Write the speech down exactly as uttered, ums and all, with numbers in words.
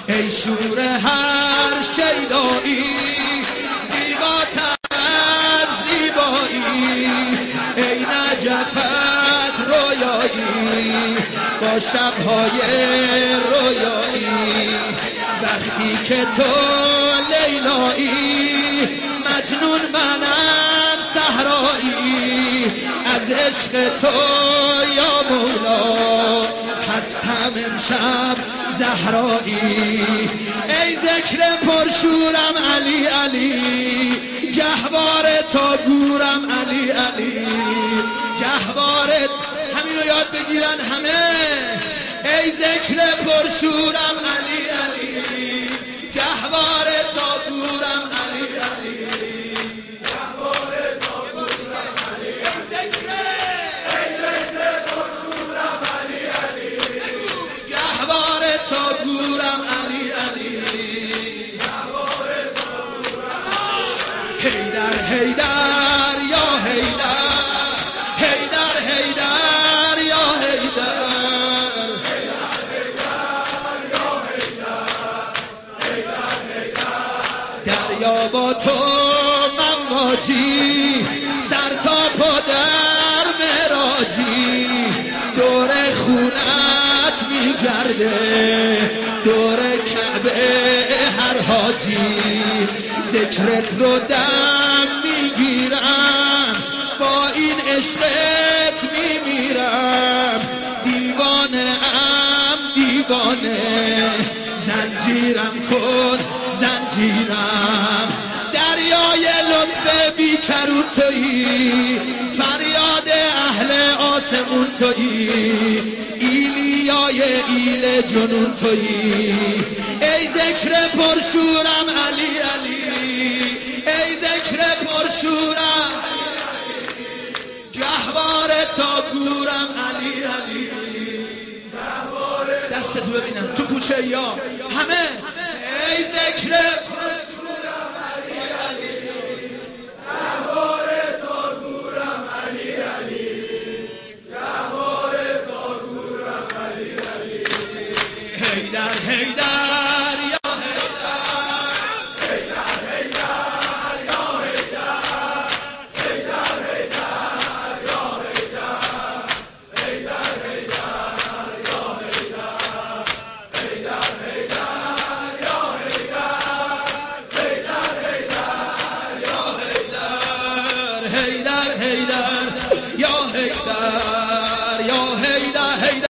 ای شور هر شیدایی زیباتر از زیبایی، ای نجفت رویایی با شبهای رویایی، وقتی که تو لیلایی مجنون منم صحرایی، از عشق تو یا مولا هستم امشب زهرایی. ای ذکر پرشورم علی علی، گهواره تا گورم علی علی، گهواره همین رو یاد بگیرن همه. ای ذکر پرشورم علی علی، گهواره تا گورم علی علی، گهواره تا گورم علی علی، ای ذکر پرشورم علی علی، گهواره تا گورم علی علی، گهواره تا گورم. حیدر حیدر یا حیدر، حیدر حیدر یا حیدر، دریا با تو مواجی، سر تا پا در معراجی، دور خونت میگرده دور کعبه هر حاجی، ذکرت رو دم میگیرم با این عشقت میمیرم، دیوانه ام دیوانه، زنجیرم کن زنجیرم، دریای لطف بیکرون تویی، فریاد اهل آسمون تویی، ایلیای ایل جنون تویی. ای ذکر پرشورم علی علی، ای ذکر پرشورم گهواره تا گورم علی علی. دستتو ببینم تو کوچه یا همه. ای ذکر پرشورم علی علی، گهواره تا گورم علی علی، گهواره تا گورم علی علی. حیدر حیدر